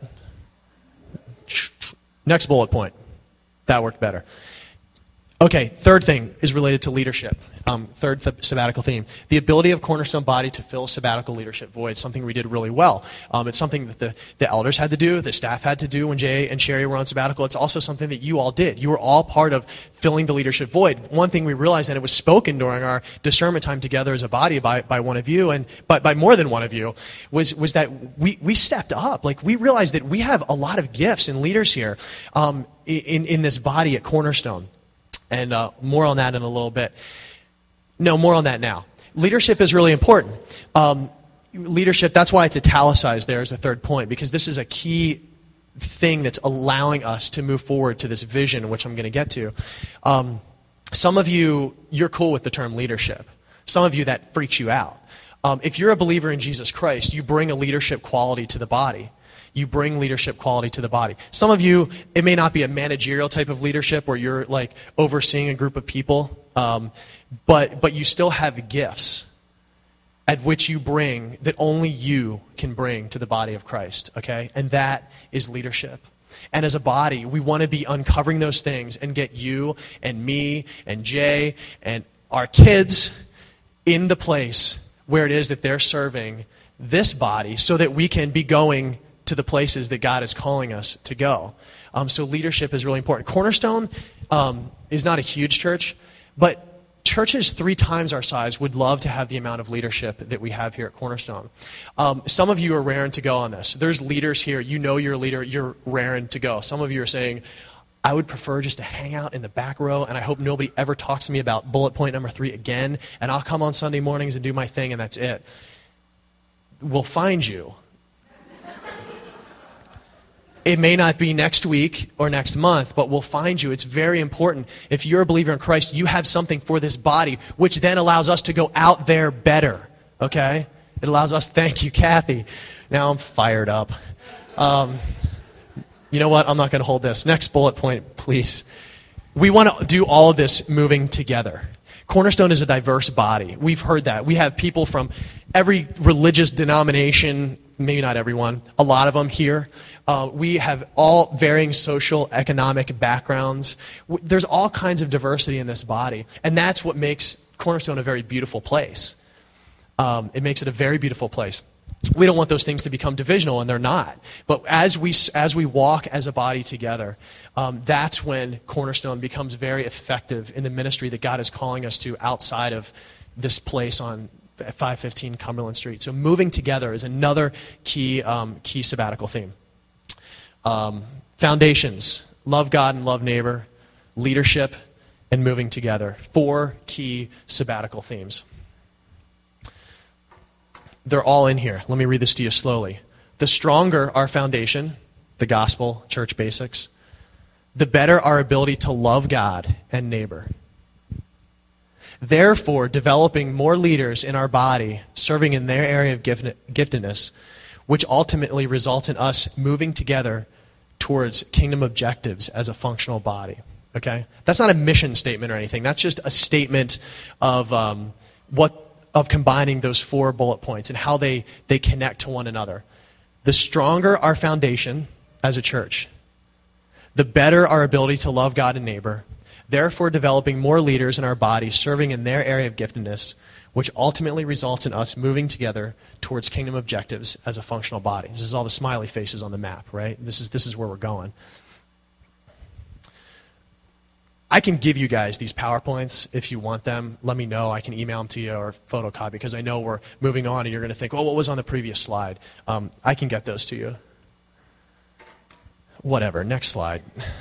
Next bullet point. That worked better. Okay, third thing is related to leadership. Third sabbatical theme. The ability of Cornerstone Body to fill sabbatical leadership voids, something we did really well. It's something that the elders had to do, the staff had to do when Jay and Sherry were on sabbatical. It's also something that you all did. You were all part of filling the leadership void. One thing we realized, and it was spoken during our discernment time together as a body by one of you, and by more than one of you, was that we stepped up. We realized that we have a lot of gifts and leaders here in this body at Cornerstone. And more on that in a little bit. No, more on that now. Leadership is really important. Leadership, that's why it's italicized there as a third point, because this is a key thing that's allowing us to move forward to this vision, which I'm going to get to. Some of you, you're cool with the term leadership. Some of you, that freaks you out. If you're a believer in Jesus Christ, you bring a leadership quality to the body. You bring leadership quality to the body. Some of you, it may not be a managerial type of leadership where you're like overseeing a group of people, but you still have gifts at which you bring that only you can bring to the body of Christ, okay? And that is leadership. And as a body, we want to be uncovering those things and get you and me and Jay and our kids in the place where it is that they're serving this body so that we can be going to the places that God is calling us to go. So leadership is really important. Cornerstone is not a huge church, but churches 3 times our size would love to have the amount of leadership that we have here at Cornerstone. Some of you are raring to go on this. There's leaders here. You know you're a leader. You're raring to go. Some of you are saying, I would prefer just to hang out in the back row, and I hope nobody ever talks to me about bullet point number 3 again, and I'll come on Sunday mornings and do my thing, and that's it. We'll find you. It may not be next week or next month, but we'll find you. It's very important. If you're a believer in Christ, you have something for this body, which then allows us to go out there better, okay? It allows us, thank you, Kathy. Now I'm fired up. You know what? I'm not going to hold this. Next bullet point, please. We want to do all of this moving together. Cornerstone is a diverse body. We've heard that. We have people from every religious denomination, maybe not everyone, a lot of them here. We have all varying social, economic backgrounds. There's all kinds of diversity in this body, and that's what makes Cornerstone a very beautiful place. It makes it a very beautiful place. We don't want those things to become divisional, and they're not. But as we walk as a body together, that's when Cornerstone becomes very effective in the ministry that God is calling us to outside of this place on 515 Cumberland Street. So moving together is another key sabbatical theme. Foundations: love God and love neighbor, leadership, and moving together. 4 key sabbatical themes. They're all in here. Let me read this to you slowly. The stronger our foundation, the gospel, church basics, the better our ability to love God and neighbor. Therefore, developing more leaders in our body, serving in their area of giftedness, which ultimately results in us moving together towards kingdom objectives as a functional body. Okay? That's not a mission statement or anything. That's just a statement of of combining those 4 bullet points and how they connect to one another. The stronger our foundation as a church, the better our ability to love God and neighbor, therefore developing more leaders in our body, serving in their area of giftedness, which ultimately results in us moving together towards kingdom objectives as a functional body. This is all the smiley faces on the map, right? This is where we're going. I can give you guys these PowerPoints if you want them. Let me know. I can email them to you or photocopy, because I know we're moving on and you're going to think, oh, what was on the previous slide? I can get those to you. Whatever. Next slide.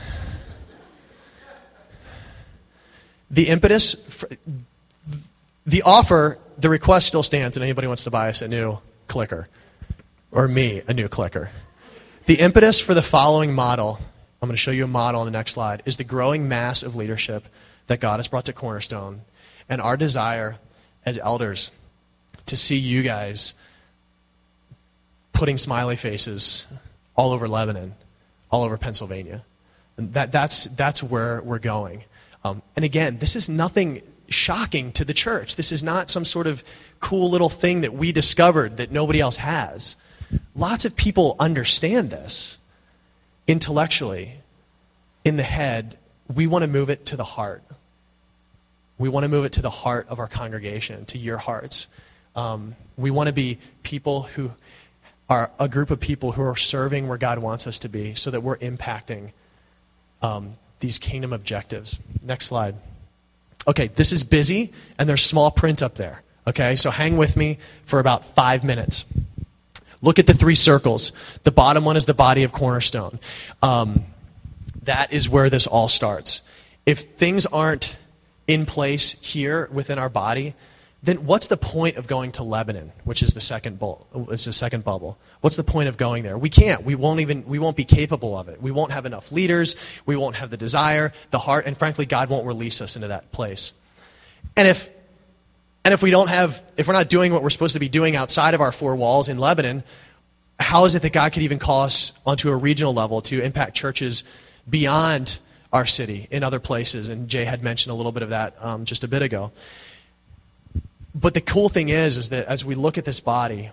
The impetus, the offer, the request still stands, and anybody wants to buy us a new clicker, or me a new clicker. The impetus for the following model, I'm going to show you a model on the next slide, is the growing mass of leadership that God has brought to Cornerstone, and our desire as elders to see you guys putting smiley faces all over Lebanon, all over Pennsylvania. And that's where we're going. And again, this is nothing shocking to the church. This is not some sort of cool little thing that we discovered that nobody else has. Lots of people understand this intellectually. In the head, we want to move it to the heart. We want to move it to the heart of our congregation, to your hearts. We want to be people who are a group of people who are serving where God wants us to be, so that we're impacting these kingdom objectives. Next slide. Okay, this is busy, and there's small print up there. Okay, so hang with me for about 5 minutes. Look at the 3 circles. The bottom one is the body of Cornerstone. That is where this all starts. If things aren't in place here within our body, then what's the point of going to Lebanon, which is the second bubble? What's the point of going there? We can't. We won't be capable of it. We won't have enough leaders. We won't have the desire, the heart, and frankly, God won't release us into that place. And if And if we're not doing what we're supposed to be doing outside of our four walls in Lebanon, how is it that God could even call us onto a regional level to impact churches beyond our city in other places? And Jay had mentioned a little bit of that just a bit ago. But the cool thing is that as we look at this body,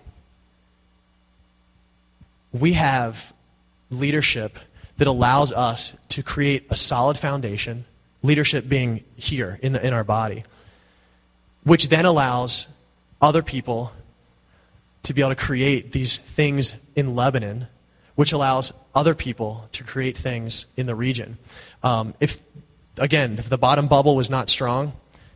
we have leadership that allows us to create a solid foundation, leadership being here in our body, which then allows other people to be able to create these things in Lebanon, which allows other people to create things in the region. If the bottom bubble was not strong,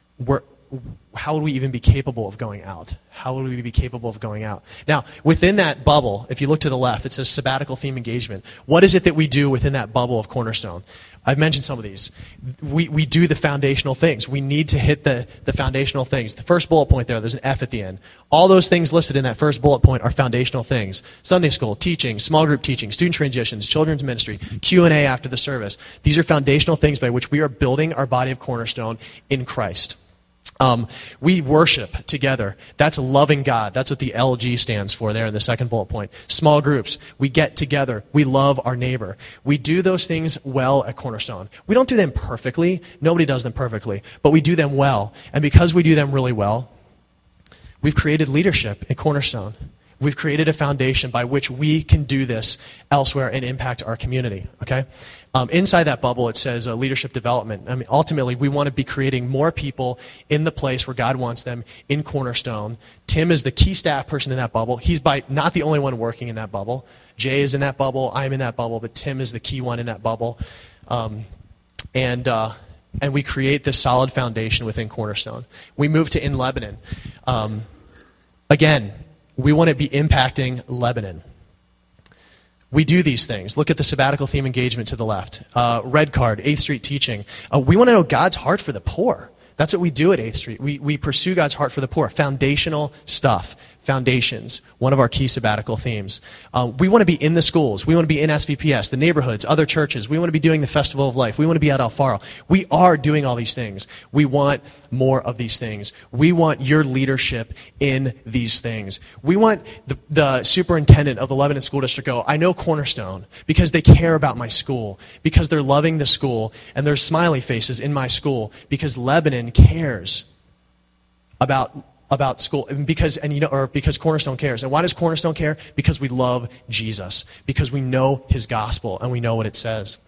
how would we even be capable of going out? How would we be capable of going out? Now, within that bubble, if you look to the left, it says sabbatical theme engagement. What is it that we do within that bubble of Cornerstone? I've mentioned some of these. We do the foundational things. We need to hit the foundational things. The first bullet point there's an F at the end. All those things listed in that first bullet point are foundational things. Sunday school, teaching, small group teaching, student transitions, children's ministry, Q&A after the service. These are foundational things by which we are building our body of Cornerstone in Christ. We worship together. That's loving God. That's what the LG stands for there in the second bullet point. Small groups. We get together. We love our neighbor. We do those things well at Cornerstone. We don't do them perfectly. Nobody does them perfectly. But we do them well. And because we do them really well, we've created leadership at Cornerstone. We've created a foundation by which we can do this elsewhere and impact our community. Okay? Inside that bubble, it says leadership development. I mean, ultimately, we want to be creating more people in the place where God wants them in Cornerstone. Tim is the key staff person in that bubble. He's not the only one working in that bubble. Jay is in that bubble. I'm in that bubble. But Tim is the key one in that bubble. And we create this solid foundation within Cornerstone. We move to in Lebanon. Again, we want to be impacting Lebanon. We do these things. Look at the sabbatical theme engagement to the left. Red card, 8th Street teaching. We want to know God's heart for the poor. That's what we do at 8th Street. We pursue God's heart for the poor. Foundational stuff. Foundations, one of our key sabbatical themes. We want to be in the schools. We want to be in SVPS, the neighborhoods, other churches. We want to be doing the Festival of Life. We want to be at Alfaro. We are doing all these things. We want more of these things. We want your leadership in these things. We want the superintendent of the Lebanon School District to go, I know Cornerstone because they care about my school, because they're loving the school, and there's smiley faces in my school because Lebanon cares about school, because Cornerstone cares. And why does Cornerstone care? Because we love Jesus, because we know his gospel and we know what it says.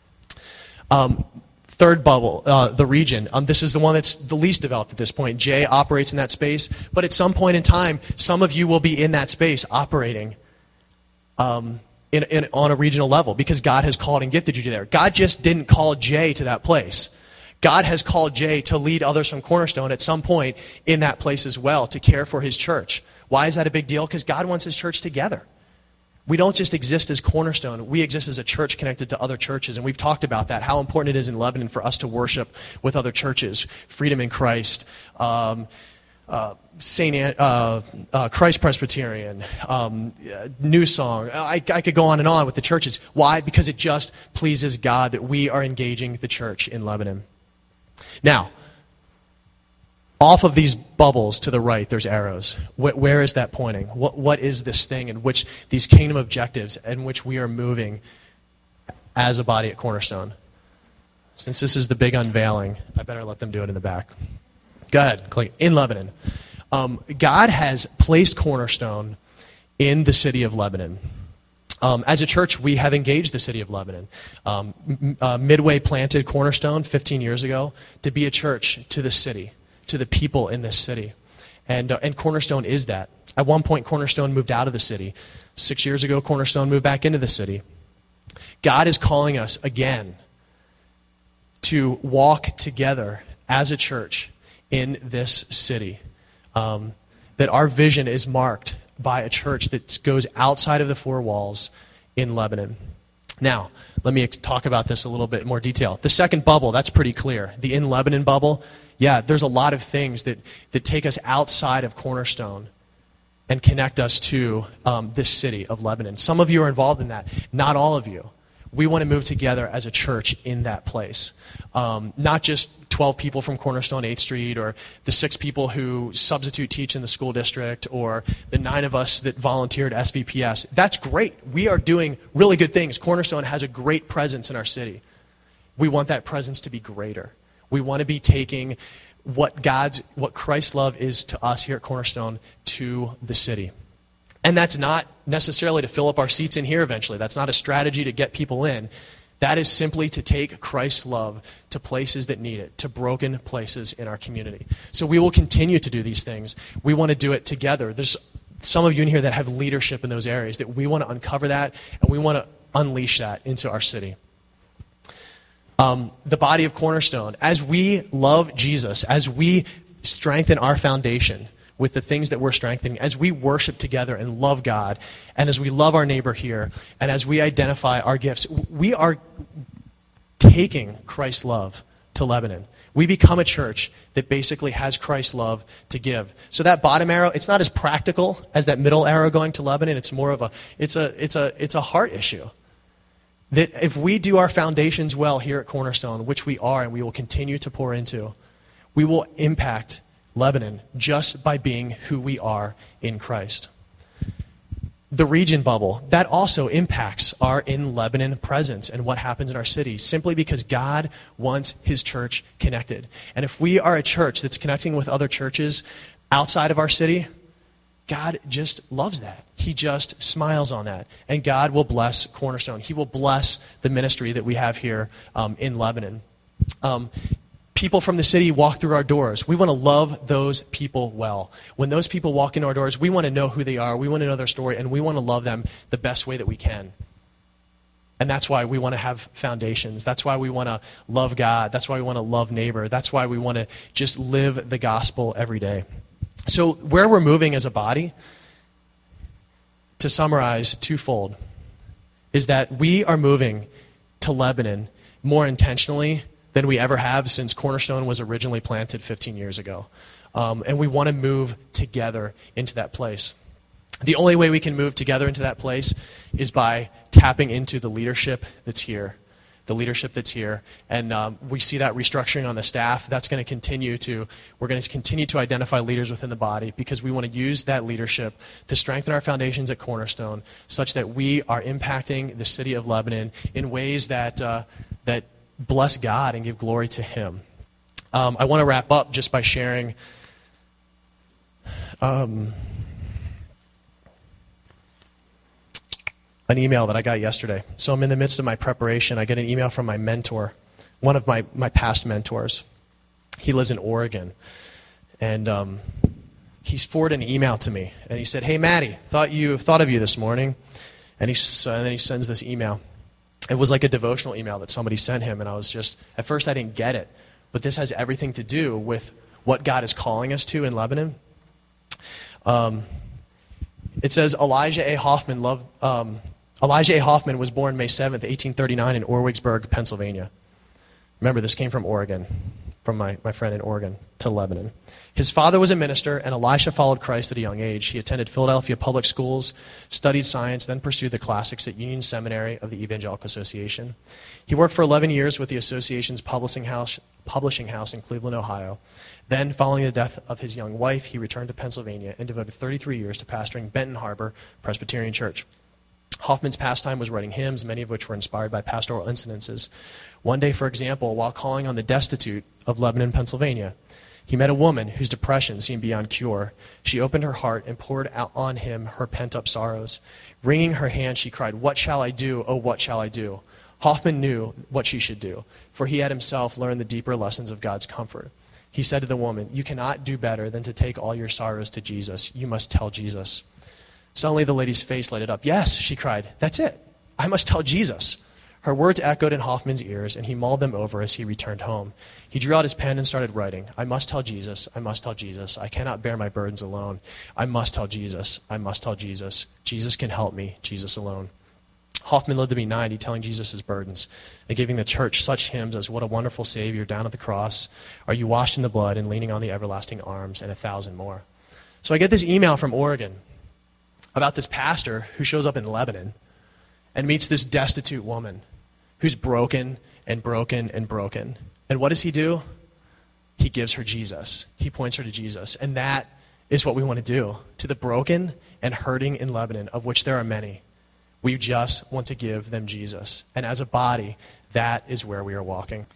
Third bubble, the region. This is the one that's the least developed at this point. Jay operates in that space, but at some point in time, some of you will be in that space operating on a regional level because God has called and gifted you to there. God just didn't call Jay to that place. God has called Jay to lead others from Cornerstone at some point in that place as well, to care for his church. Why is that a big deal? Because God wants his church together. We don't just exist as Cornerstone. We exist as a church connected to other churches. And we've talked about that, how important it is in Lebanon for us to worship with other churches. Freedom in Christ, Christ Presbyterian, New Song. I could go on and on with the churches. Why? Because it just pleases God that we are engaging the church in Lebanon. Now, off of these bubbles to the right, there's arrows. Where is that pointing? What is this thing in which these kingdom objectives in which we are moving as a body at Cornerstone? Since this is the big unveiling, I better let them do it in the back. Go ahead, click. In Lebanon. God has placed Cornerstone in the city of Lebanon. As a church, we have engaged the city of Lebanon. Midway planted Cornerstone 15 years ago to be a church to the city, to the people in this city. And Cornerstone is that. At one point, Cornerstone moved out of the city. 6 years ago, Cornerstone moved back into the city. God is calling us again to walk together as a church in this city. That our vision is marked by a church that goes outside of the four walls in Lebanon. Now, let me talk about this a little bit more detail. The second bubble, that's pretty clear. The in Lebanon bubble, yeah, there's a lot of things that take us outside of Cornerstone and connect us to this city of Lebanon. Some of you are involved in that. Not all of you. We want to move together as a church in that place. Not just 12 people from Cornerstone 8th Street, or the 6 people who substitute teach in the school district, or the 9 of us that volunteered at SVPS. That's great. We are doing really good things. Cornerstone has a great presence in our city. We want that presence to be greater. We want to be taking what Christ's love is to us here at Cornerstone to the city. And that's not necessarily to fill up our seats in here eventually. That's not a strategy to get people in. That is simply to take Christ's love to places that need it, to broken places in our community. So we will continue to do these things. We want to do it together. There's some of you in here that have leadership in those areas, that we want to uncover that, and we want to unleash that into our city. The body of Cornerstone, as we love Jesus, as we strengthen our foundation with the things that we're strengthening, as we worship together and love God, and as we love our neighbor here, and as we identify our gifts, we are taking Christ's love to Lebanon. We become a church that basically has Christ's love to give. So that bottom arrow, it's not as practical as that middle arrow going to Lebanon. It's more of it's a heart issue. That if we do our foundations well here at Cornerstone, which we are and we will continue to pour into, we will impact Lebanon just by being who we are in Christ. The region bubble, that also impacts our in Lebanon presence and what happens in our city, simply because God wants his church connected. And if we are a church that's connecting with other churches outside of our city, God just loves that. He just smiles on that. And God will bless Cornerstone. He will bless the ministry that we have here in Lebanon. People from the city walk through our doors. We want to love those people well. When those people walk into our doors, we want to know who they are. We want to know their story, and we want to love them the best way that we can. And that's why we want to have foundations. That's why we want to love God. That's why we want to love neighbor. That's why we want to just live the gospel every day. So where we're moving as a body, to summarize twofold, is that we are moving to Lebanon more intentionally than we ever have since Cornerstone was originally planted 15 years ago. And we want to move together into that place. The only way we can move together into that place is by tapping into the leadership that's here. The leadership that's here. And we see that restructuring on the staff. That's going to continue we're going to continue to identify leaders within the body, because we want to use that leadership to strengthen our foundations at Cornerstone such that we are impacting the city of Lebanon in ways that bless God and give glory to him. I want to wrap up just by sharing an email that I got yesterday. So I'm in the midst of my preparation. I get an email from my mentor, one of my past mentors. He lives in Oregon. And he's forwarded an email to me. And he said, "Hey, Maddie, thought of you this morning." And then he sends this email. It was like a devotional email that somebody sent him, and I was just, at first I didn't get it, but this has everything to do with what God is calling us to in Lebanon. It says Elijah A. Hoffman was born May 7th, 1839 in Orwigsburg, Pennsylvania. Remember, this came from Oregon, from my friend in Oregon, to Lebanon. His father was a minister, and Elisha followed Christ at a young age. He attended Philadelphia public schools, studied science, then pursued the classics at Union Seminary of the Evangelical Association. He worked for 11 years with the association's publishing house in Cleveland, Ohio. Then, following the death of his young wife, he returned to Pennsylvania and devoted 33 years to pastoring Benton Harbor Presbyterian Church. Hoffman's pastime was writing hymns, many of which were inspired by pastoral incidences. One day, for example, while calling on the destitute of Lebanon, Pennsylvania, he met a woman whose depression seemed beyond cure. She opened her heart and poured out on him her pent-up sorrows. Wringing her hand, she cried, "What shall I do? Oh, what shall I do?" Hoffman knew what she should do, for he had himself learned the deeper lessons of God's comfort. He said to the woman, "You cannot do better than to take all your sorrows to Jesus. You must tell Jesus." Suddenly the lady's face lighted up. "Yes," she cried, "that's it. I must tell Jesus." Her words echoed in Hoffman's ears, and he mulled them over as he returned home. He drew out his pen and started writing. "I must tell Jesus. I must tell Jesus. I cannot bear my burdens alone. I must tell Jesus. I must tell Jesus. Jesus can help me. Jesus alone." Hoffman lived to be 90, telling Jesus his burdens and giving the church such hymns as "What a Wonderful Savior, Down at the Cross," "Are You Washed in the Blood," and "Leaning on the Everlasting Arms," and 1,000 more. So I get this email from Oregon about this pastor who shows up in Lebanon and meets this destitute woman who's broken and broken and broken. And what does he do? He gives her Jesus. He points her to Jesus. And that is what we want to do to the broken and hurting in Lebanon, of which there are many. We just want to give them Jesus. And as a body, that is where we are walking.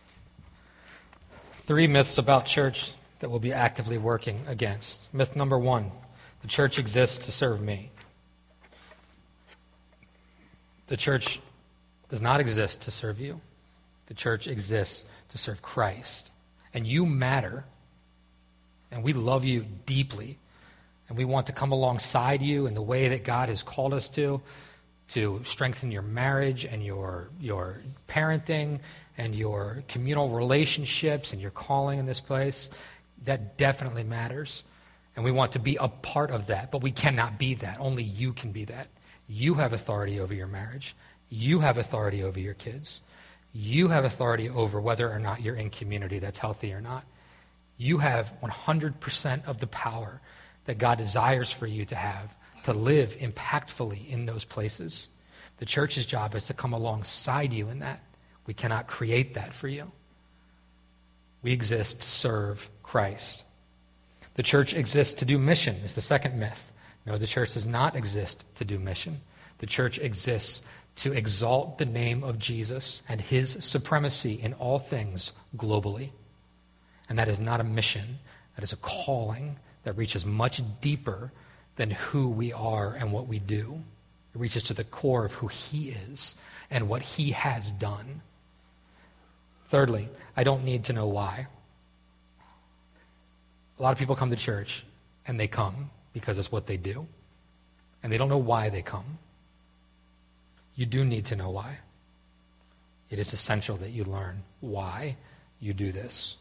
3 myths about church that we'll be actively working against. Myth number 1, the church exists to serve me. The church does not exist to serve you. The church exists to serve Christ. And you matter. And we love you deeply. And we want to come alongside you in the way that God has called us to strengthen your marriage and your parenting and your communal relationships and your calling in this place. That definitely matters. And we want to be a part of that. But we cannot be that. Only you can be that. You have authority over your marriage. You have authority over your kids. You have authority over whether or not you're in community that's healthy or not. You have 100% of the power that God desires for you to have to live impactfully in those places. The church's job is to come alongside you in that. We cannot create that for you. We exist to serve Christ. The church exists to do mission is the second myth. No, the church does not exist to do mission. The church exists to exalt the name of Jesus and his supremacy in all things globally. And that is not a mission. That is a calling that reaches much deeper than who we are and what we do. It reaches to the core of who he is and what he has done. Thirdly, I don't need to know why. A lot of people come to church, and they come because it's what they do. And they don't know why they come. You do need to know why. It is essential that you learn why you do this.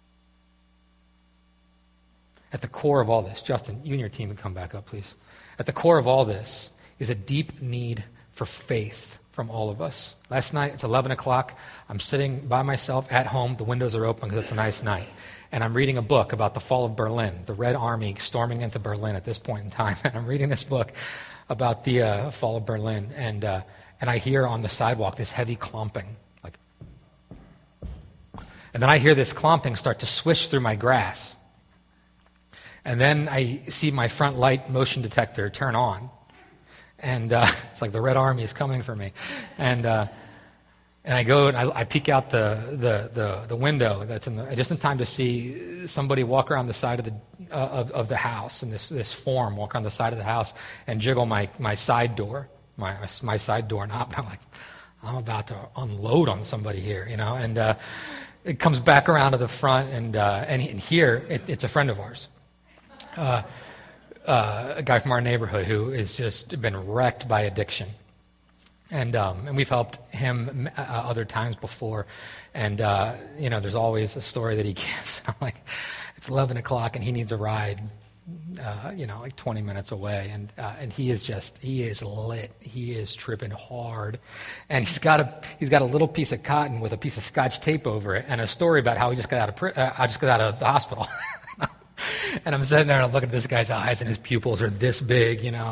At the core of all this, Justin, you and your team can come back up, please. At the core of all this is a deep need for faith from all of us. Last night, it's 11 o'clock. I'm sitting by myself at home. The windows are open because it's a nice night. And I'm reading a book about the fall of Berlin, the Red Army storming into Berlin at this point in time. And I'm reading this book about the fall of Berlin. And I hear on the sidewalk this heavy clomping. And then I hear this clomping start to swish through my grass. And then I see my front light motion detector turn on. And it's like the Red Army is coming for me. And I go and I peek out the window that's just in time to see somebody walk around the side of the house, and this form walk around the side of the house and jiggle my side door, my side door knob. And I'm like, I'm about to unload on somebody here, you know. And it comes back around to the front, and here it's a friend of ours. A guy from our neighborhood who has just been wrecked by addiction. And we've helped him other times before. And, there's always a story that he gives. I'm like, it's 11 o'clock and he needs a ride, like 20 minutes away. And he is lit. He is tripping hard. And he's got a little piece of cotton with a piece of Scotch tape over it and a story about how he just got out of the hospital. And I'm sitting there and I look at this guy's eyes and his pupils are this big, and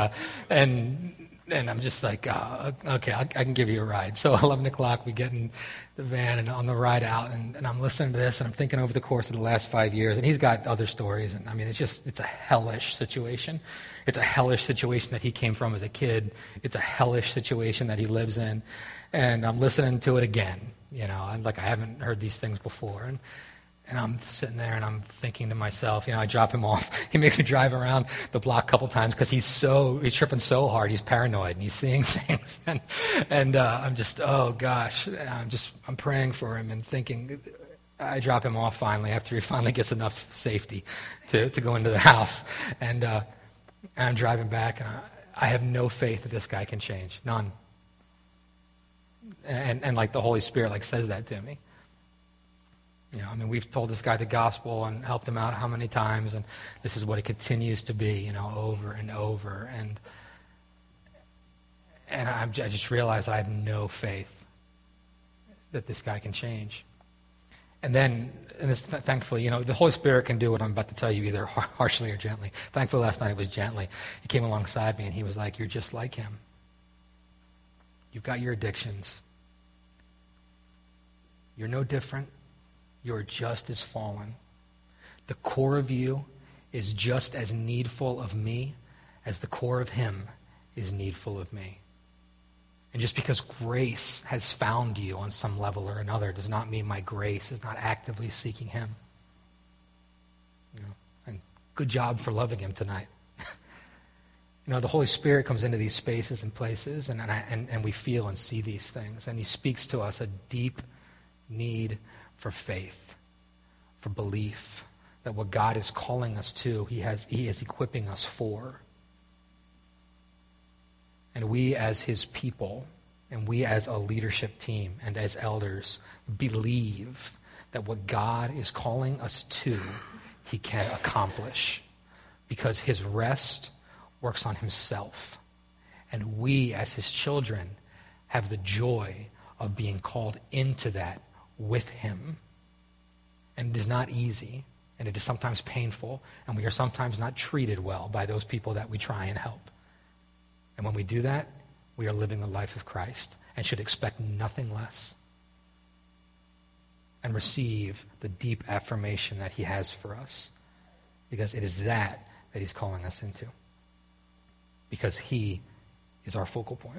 I'm just like, okay, I can give you a ride. So 11 o'clock, we get in the van and on the ride out, and I'm listening to this, and I'm thinking over the course of the last 5 years, and he's got other stories, and I mean, it's a hellish situation. It's a hellish situation that he came from as a kid. It's a hellish situation that he lives in, and I'm listening to it again, I'm like, I haven't heard these things before, and I'm sitting there and I'm thinking to myself, I drop him off. He makes me drive around the block a couple times because he's tripping so hard. He's paranoid and he's seeing things. And I'm just, oh gosh, I'm praying for him and thinking, I drop him off finally after he finally gets enough safety to go into the house. And I'm driving back and I have no faith that this guy can change. None. And like the Holy Spirit says that to me. We've told this guy the gospel and helped him out how many times, and this is what it continues to be, over and over. And I just realized that I have no faith that this guy can change. And thankfully, the Holy Spirit can do what I'm about to tell you either harshly or gently. Thankfully, last night it was gently. He came alongside me and he was like, "You're just like him. You've got your addictions. You're no different. You're just as fallen. The core of you is just as needful of me as the core of him is needful of me. And just because grace has found you on some level or another does not mean my grace is not actively seeking him. And good job for loving him tonight. The Holy Spirit comes into these spaces and places, and we feel and see these things. And he speaks to us a deep need for faith, for belief, that what God is calling us to, he is equipping us for. And we as his people, and we as a leadership team and as elders, believe that what God is calling us to, he can accomplish. Because his rest works on himself. And we as his children have the joy of being called into that with him. And it is not easy, and it is sometimes painful, and we are sometimes not treated well by those people that we try and help. And when we do that, we are living the life of Christ and should expect nothing less and receive the deep affirmation that he has for us, because it is that he's calling us into, because he is our focal point.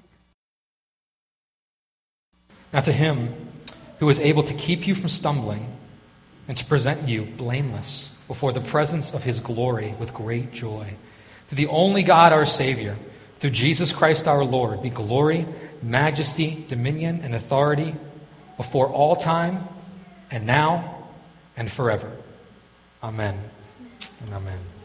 Now to him who is able to keep you from stumbling and to present you blameless before the presence of his glory with great joy, to the only God our Savior, through Jesus Christ our Lord, be glory, majesty, dominion, and authority before all time, and now, and forever. Amen and amen.